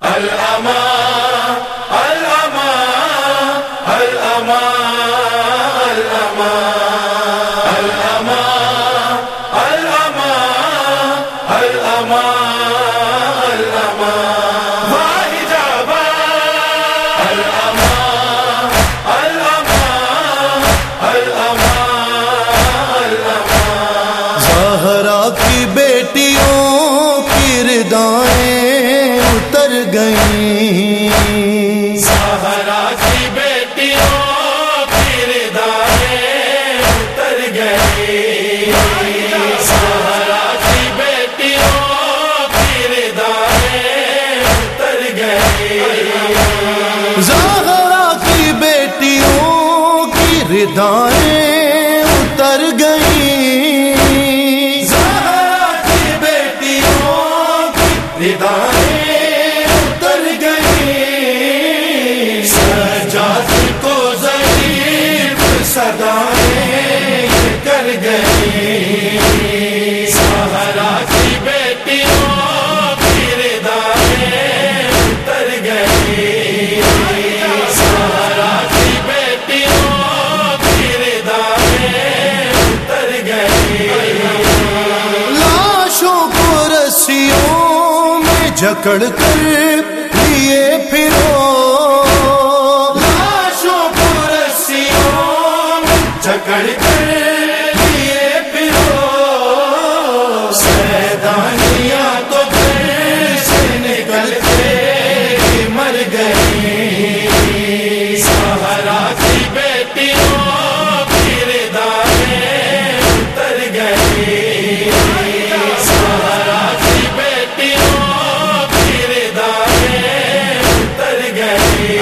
الامان الامان الامان الامان الامان الامان الامان واحد آباد الامان الامان الامان الامان زہرا کی بیٹیوں کی ردائیں اتر گئیں، زہرا کی بیٹیوں کی ردائیں اتر گئیں، زہرا کی بیٹیوں کی ردائیں اتر گئیں، زہرا کی بیٹیوں کی ردائیں اتر گئیں، زہرا کی بیٹیوں کی ردائیں اتر گئیں، سجاد کو ضعیف صدائیں کر گئیں، زہرا کی بیٹیوں کی ردائیں اتر گئیں، زہرا کی بیٹیوں کی ردائیں اتر گئیں، لاشوں کو رسیوں میں جکڑ کر لیے پھرو، لاشوں کو رسیوں میں جکڑ کر لیے پھرو، سیدانیاں تو گھر سے نکل کے ہی مر گئی، زہرا کی بیٹیوں کی ردائیں اتر گئی، زہرا کی بیٹیوں کی ردائیں اتر گئی،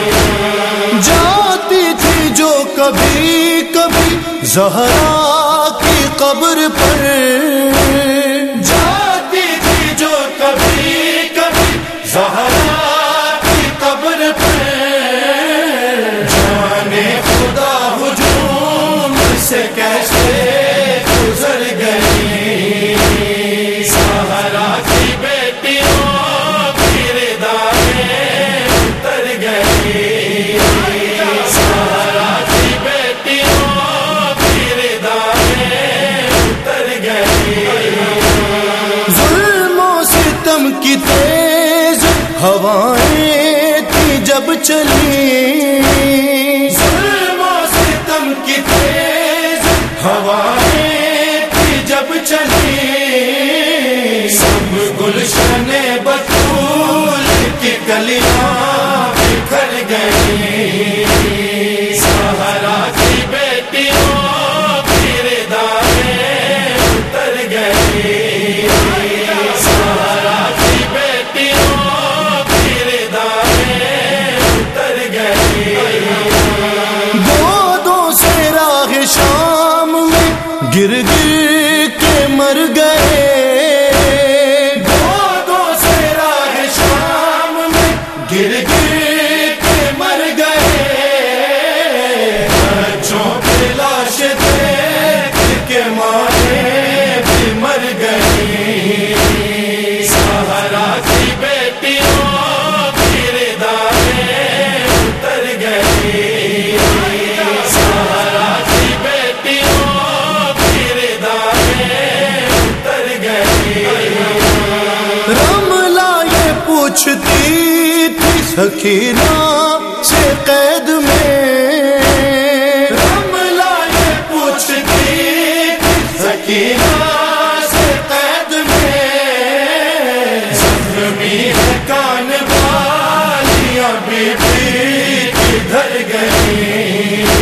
جاتی تھی جو کبھی کبھی زہرا کی قبر پر، جاتی تھی جو کبھی کبھی زہرا کی قبر پر، جانے خدا ہجوم سے کیسے گزر گئی، زہرا کی بیٹیوں کی ردائیں اتر گئی، زہرا کی بیٹیوں کی ردائیں اتر گئی، ظلم و ستم کی تیز ہوائیں تھی جب چلی، ظلم و ستم کی تیز ہوائیں تھی جب چلی، سب گلشن بطول کی کلیاں بکھر گئی، زہرا کی بیٹیوں کی ردائیں اتر گئی، زہرا کی بیٹیوں کی ردائیں اتر گئی، گودوں سے راہ شام میں گر گر کے مر گئے، گودوں سے راہ شام میں گر گر کے مر گئے، بچوں کی لاش دیکھ کے ماں بھی مر گئی، زہرا کی بیٹیوں کی ردائیں اتر گئی، زہرا کی بیٹیوں کی ردائیں اتر گئی، رملہ یہ پوچھتی تھی سکینہ سے قید میں، رملہ یہ پوچھتی تھی سکینہ سے قید میں، زخمی ہے کان والیاں بی بی کدھر گئی،